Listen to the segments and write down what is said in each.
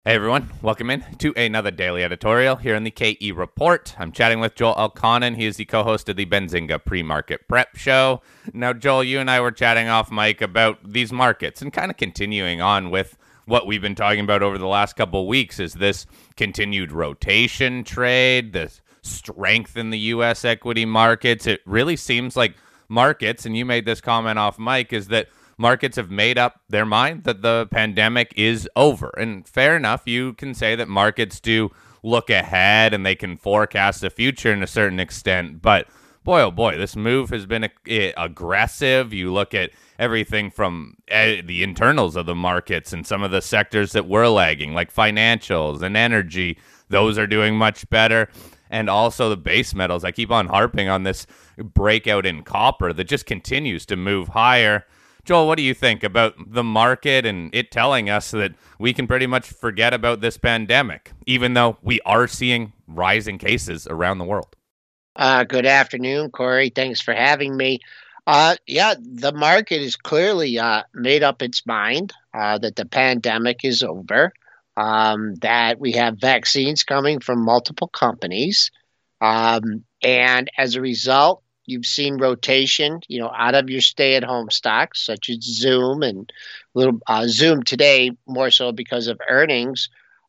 Hey everyone, welcome in to another daily editorial here in the KE Report. I'm chatting with Joel Elconin. He is the co-host of the Benzinga Pre-Market Prep Show. Now, Joel, you and I were chatting off mic about these markets and kind of continuing on with what we've been talking about over the last couple of weeks is this continued rotation trade, this strength in the U.S. equity markets. It really seems like markets, and you made this comment off mic, is that markets have made up their mind that the pandemic is over. And fair enough, you can say that markets do look ahead and they can forecast the future in a certain extent. But boy, oh boy, this move has been aggressive. You look at everything from the internals of the markets and some of the sectors that were lagging, like financials and energy. Those are doing much better. And also the base metals. I keep on harping on this breakout in copper that just continues to move higher. Joel, what do you think about the market and it telling us that we can pretty much forget about this pandemic, even though we are seeing rising cases around the world? Good afternoon, Corey. Thanks for having me. Yeah, the market has clearly made up its mind that the pandemic is over, that we have vaccines coming from multiple companies. And as a result, you've seen rotation, out of your stay-at-home stocks, such as Zoom and little Zoom today, more so because of earnings,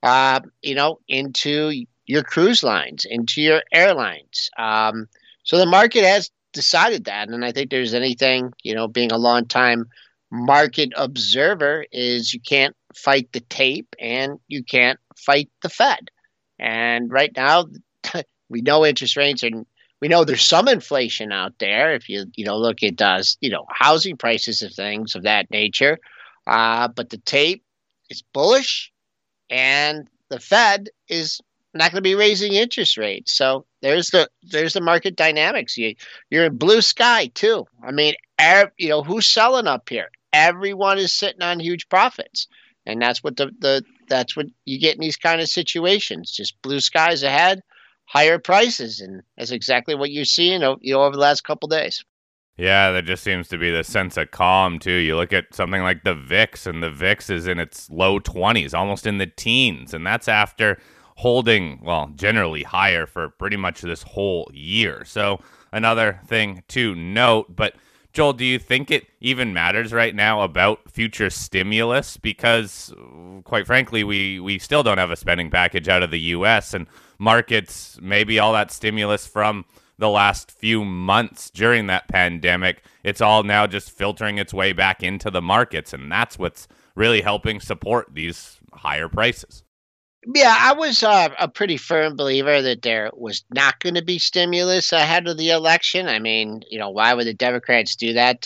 into your cruise lines, into your airlines. So the market has decided that, and I think there's anything, being a long time market observer, is you can't fight the tape and you can't fight the Fed. And right now, we know interest rates are. We know there's some inflation out there. If you look at housing prices and things of that nature, but the tape is bullish, and the Fed is not going to be raising interest rates. So there's the market dynamics. You're in blue sky too. I mean, who's selling up here? Everyone is sitting on huge profits, and that's what that's what you get in these kind of situations. Just blue skies ahead, higher prices, and that's exactly what you're seeing over the last couple of days. Yeah, there just seems to be this sense of calm, too. You look at something like the VIX, and the VIX is in its low 20s, almost in the teens. And that's after holding, well, generally higher for pretty much this whole year. So, another thing to note. But, Joel, do you think it even matters right now about future stimulus? Because, quite frankly, we still don't have a spending package out of the U.S., and markets, maybe all that stimulus from the last few months during that pandemic, it's all now just filtering its way back into the markets. And that's what's really helping support these higher prices. Yeah, I was a pretty firm believer that there was not going to be stimulus ahead of the election. I mean, why would the Democrats do that?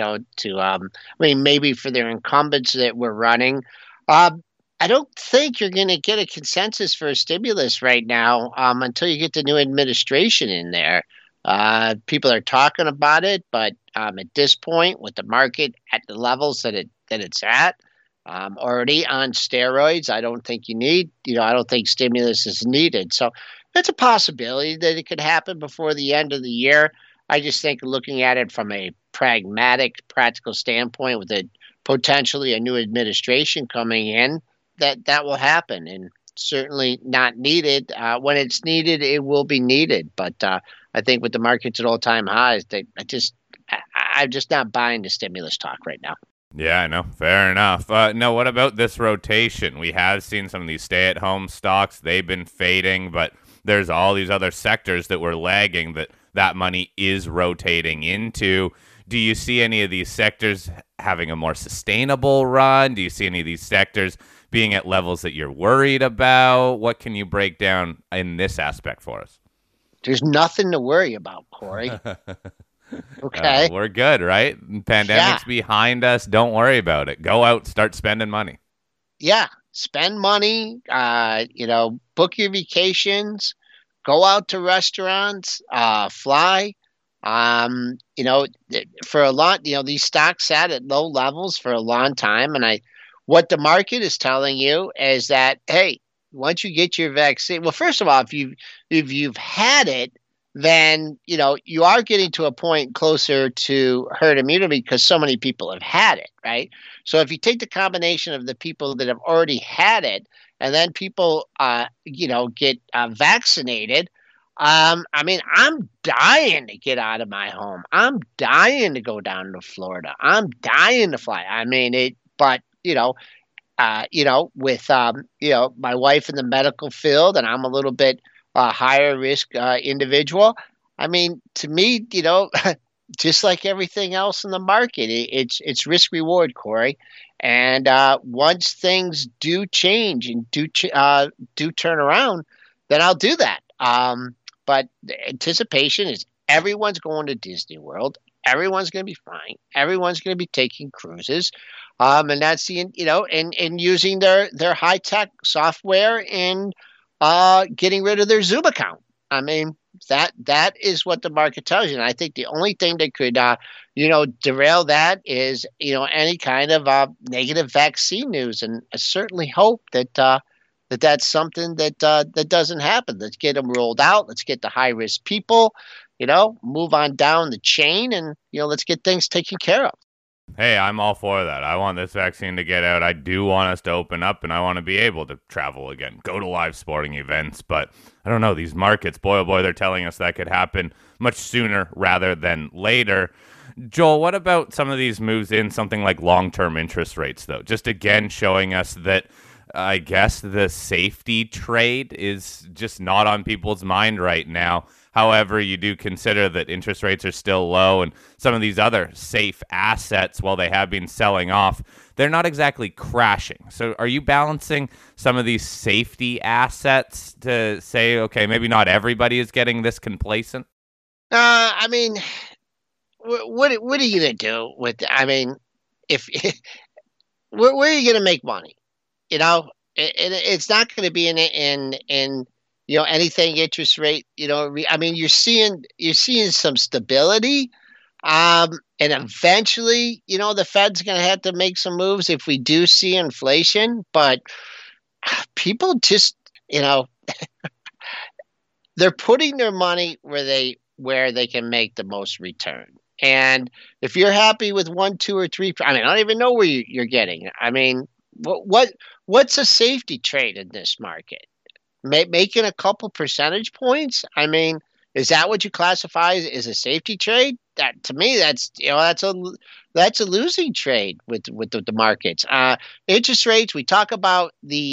I mean, maybe for their incumbents that were running. I don't think you're going to get a consensus for a stimulus right now until you get the new administration in there. People are talking about it, but at this point, with the market at the levels that it's at, already on steroids, I don't think stimulus is needed. So it's a possibility that it could happen before the end of the year. I just think looking at it from a pragmatic, practical standpoint, with potentially a new administration coming in, that will happen, and certainly not needed. When it's needed, it will be needed. But I think with the markets at all-time highs, I'm just not buying the stimulus talk right now. Yeah, I know. Fair enough. No, what about this rotation? We have seen some of these stay-at-home stocks. They've been fading, but there's all these other sectors that were lagging that money is rotating into. Do you see any of these sectors having a more sustainable run? Do you see any of these sectors being at levels that you're worried about? What can you break down in this aspect for us? There's nothing to worry about, Corey. Okay. We're good, right? Yeah. Pandemic's behind us. Don't worry about it. Go out, start spending money. Yeah. Spend money, book your vacations, go out to restaurants, fly. For a lot, these stocks sat at low levels for a long time. And what the market is telling you is that, hey, once you get your vaccine, well, first of all, if you've had it, then you are getting to a point closer to herd immunity because so many people have had it, right? So if you take the combination of the people that have already had it, and then people, get vaccinated. I mean, I'm dying to get out of my home. I'm dying to go down to Florida. I'm dying to fly. I mean it, but with my wife in the medical field, and I'm a little bit higher risk individual. I mean, to me, just like everything else in the market, it's risk reward, Corey. And once things do change and do turn around, then I'll do that. But the anticipation is everyone's going to Disney World. Everyone's going to be flying. Everyone's going to be taking cruises. And that's and using their high tech software and getting rid of their Zoom account. I mean, that is what the market tells you. And I think the only thing that could derail that is any kind of negative vaccine news. And I certainly hope that that's something that doesn't happen. Let's get them rolled out. Let's get the high risk people, move on down the chain, and let's get things taken care of. Hey, I'm all for that. I want this vaccine to get out. I do want us to open up, and I want to be able to travel again, go to live sporting events. But I don't know, these markets, boy, oh boy, they're telling us that could happen much sooner rather than later. Joel, what about some of these moves in something like long-term interest rates, though? Just again showing us that I guess the safety trade is just not on people's mind right now. However, you do consider that interest rates are still low and some of these other safe assets, while they have been selling off, they're not exactly crashing. So are you balancing some of these safety assets to say, okay, maybe not everybody is getting this complacent? I mean, what are you going to do with? I mean, if where are you going to make money? It's not going to be in anything interest rate. I mean, you're seeing some stability, and eventually, the Fed's going to have to make some moves if we do see inflation. But people just, they're putting their money where they can make the most return. And if you're happy with 1, 2, or 3, I mean, I don't even know where you're getting. I mean, what's a safety trade in this market? Making a couple percentage points? I mean, is that what you classify as a safety trade? That, to me, that's a losing trade with the markets. Interest rates. We talk about the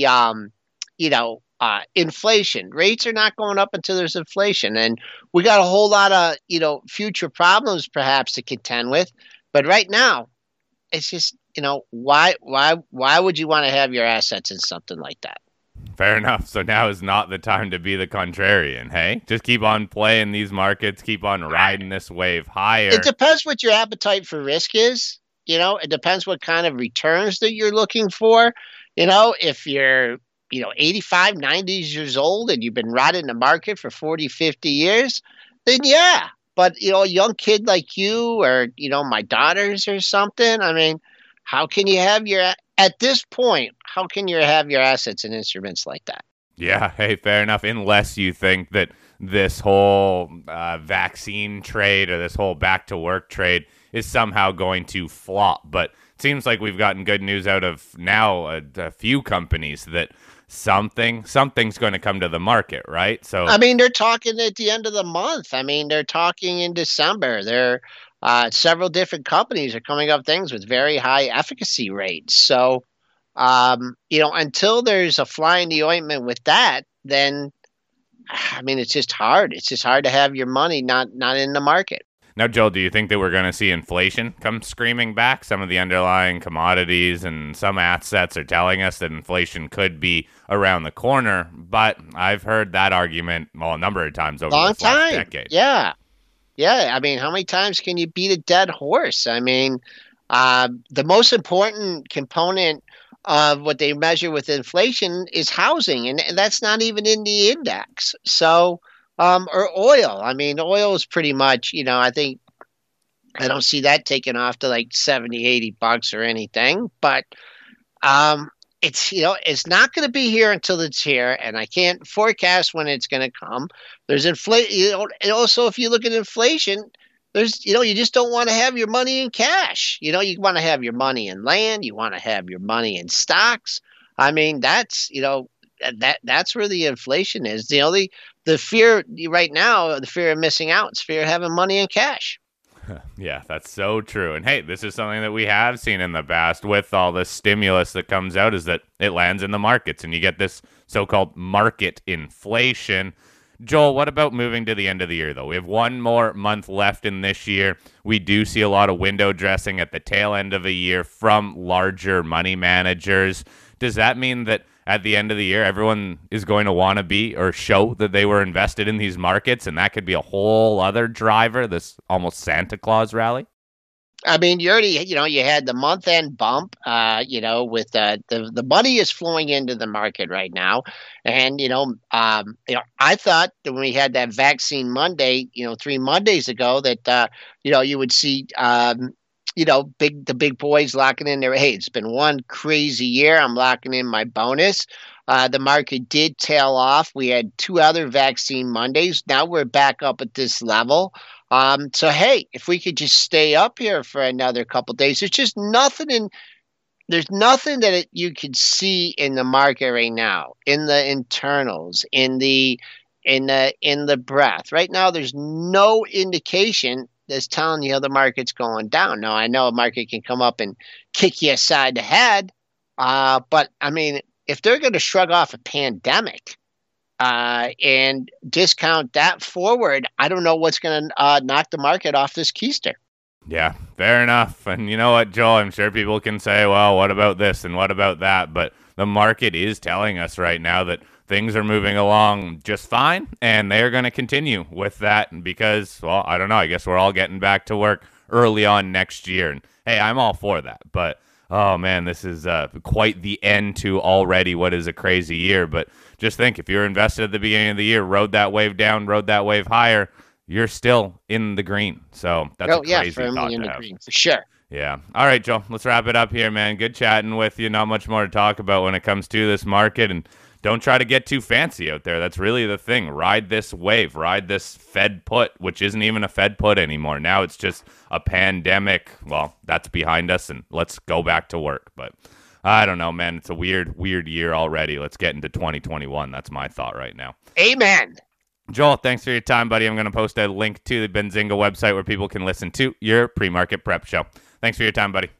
inflation. Rates are not going up until there's inflation, and we got a whole lot of future problems perhaps to contend with. But right now, it's just why would you want to have your assets in something like that? Fair enough. So now is not the time to be the contrarian, hey? Just keep on playing these markets, keep on riding this wave higher. It depends what your appetite for risk is. It depends what kind of returns that you're looking for. If you're 85, 90 years old and you've been riding the market for 40, 50 years, then yeah. But, a young kid like you or, my daughters or something, I mean, how can you have at this point, how can you have your assets and instruments like that? Yeah, hey, fair enough. Unless you think that this whole vaccine trade or this whole back to work trade is somehow going to flop. But it seems like we've gotten good news out of now a few companies that something's going to come to the market, right? So I mean, they're talking at the end of the month. I mean, they're talking in December. Several different companies are coming up things with very high efficacy rates. So, until there's a fly in the ointment with that, then, I mean, it's just hard. It's just hard to have your money not in the market. Now, Joel, do you think that we're going to see inflation come screaming back? Some of the underlying commodities and some assets are telling us that inflation could be around the corner, but I've heard that argument, a number of times over the last decade. Yeah. Yeah, I mean, how many times can you beat a dead horse? I mean, the most important component of what they measure with inflation is housing, and that's not even in the index. So, or oil. I mean, oil is pretty much, I think I don't see that taking off to like $70, $80 or anything. But it's not going to be here until it's here, and I can't forecast when it's going to come. There's inflation, and also if you look at inflation, you just don't want to have your money in cash. You want to have your money in land, you want to have your money in stocks. I mean, that's where the inflation is. The fear right now, the fear of missing out, it's fear of having money in cash. Yeah, that's so true. And hey, this is something that we have seen in the past with all this stimulus that comes out, is that it lands in the markets and you get this so-called market inflation. Joel, what about moving to the end of the year, though? We have one more month left in this year. We do see a lot of window dressing at the tail end of a year from larger money managers. Does that mean that at the end of the year, everyone is going to want to be or show that they were invested in these markets, and that could be a whole other driver, this almost Santa Claus rally? I mean, you already, you had the month end bump, with the money is flowing into the market right now. And, I thought that when we had that vaccine Monday, 3 Mondays ago, that, you would see, the big boys locking in their, hey, it's been one crazy year. I'm locking in my bonus. The market did tail off. We had two other vaccine Mondays. Now we're back up at this level. So hey, if we could just stay up here for another couple of days, there's nothing that you could see in the market right now, in the internals, in the breath. Right now, there's no indication that's telling you the market's going down. Now, I know a market can come up and kick you aside the head, but I mean, if they're going to shrug off a pandemic, and discount that forward, I don't know what's going to knock the market off this keister. Yeah, fair enough. And you know what, Joel? I'm sure people can say, well, what about this and what about that? But the market is telling us right now that things are moving along just fine, and they're going to continue with that because, well, I don't know. I guess we're all getting back to work early on next year. And hey, I'm all for that. But oh man, this is quite the end to already what is a crazy year. But just think, if you're invested at the beginning of the year, rode that wave down, rode that wave higher, you're still in the green. So that's a crazy thought in to the have. green, for sure. Yeah. All right, Joel, let's wrap it up here, man. Good chatting with you. Not much more to talk about when it comes to this market. And don't try to get too fancy out there. That's really the thing. Ride this wave. Ride this Fed put, which isn't even a Fed put anymore. Now it's just a pandemic. Well, that's behind us, and let's go back to work. But I don't know, man. It's a weird year already. Let's get into 2021. That's my thought right now. Amen. Joel, thanks for your time, buddy. I'm going to post a link to the Benzinga website where people can listen to your pre-market prep show. Thanks for your time, buddy.